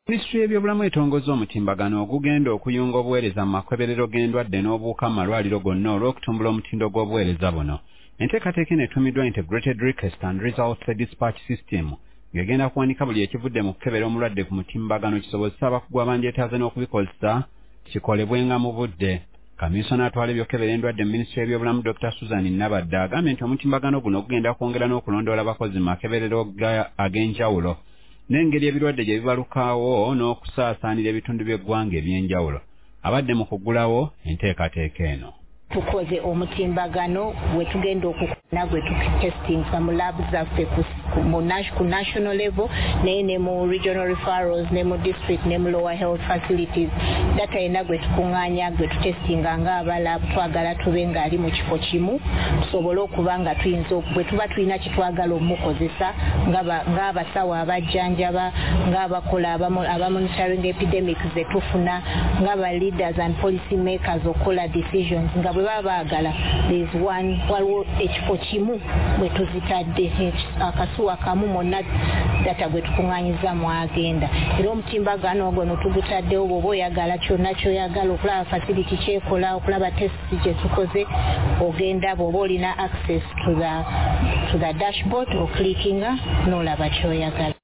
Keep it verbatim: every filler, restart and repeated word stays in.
Minisitule y'ebyobulamu etongozza omutimbagano ogugenda okuyunga obuweereza mu makeberero g'endwadde n'obuwuka mu malwaliro gonna olw'okutumbula omutindo gw'obuweereza buno. Enteekateeka eno etumiddwa Integrated Request and Results Dispatch System ng'egenda kuwanika buli ekivudde mu kukebera omulwadde ku mutimbagano kisobozesa abakugu abanjeetaaze n'okubikozesa kikolebwenga mu budde. Kamisona atwala ebyokebera endwadde mu Minisitule y'ebyobulamu Doctor Susan Nabadda agambye nti omutimbagano guno gugenda kwongera n'okulondoola abakozi mu makeberero ag'enjawulo n'engeri ebirwadde gye bibalukaawo n'okusaasaanira ebitundu by'eggwanga eby'enjawulo. Abadde mu kuggulawo enteekateeka eno. Tukoze omutimbagano we tugenda okukona gwe tukitestinga mu labs zaffe ku national level naye ne mu regional referrals ne mu district ne mu lower health facilities data ena gwe tukuŋŋaanya gwe tutestinga ng'abalab twagala tube ng'ali mu kifo kimu tusobole okuba nga tuyinza bwe tuba tulina kitwagala omukozesa ng'abasawo abajjanjaba ng'abakola abamonitoring epidemics ze tufuna ng'aba leaders and policy makers okola decisions nga bwe baba baagala there is one waliwo ekifo kimu bwe tuzitadde akasuwa kamu monna data gwe tukuŋŋaanyiza mu agenda era omutimbagano ogwo notugutaddewo bw'oba oyagala kyonna kyoyagala okulaba facility kyekola okulaba test gye tukoze ogenda bw'oba olina access to the, to the dashboard oclickinga n'olaba kyoyagala.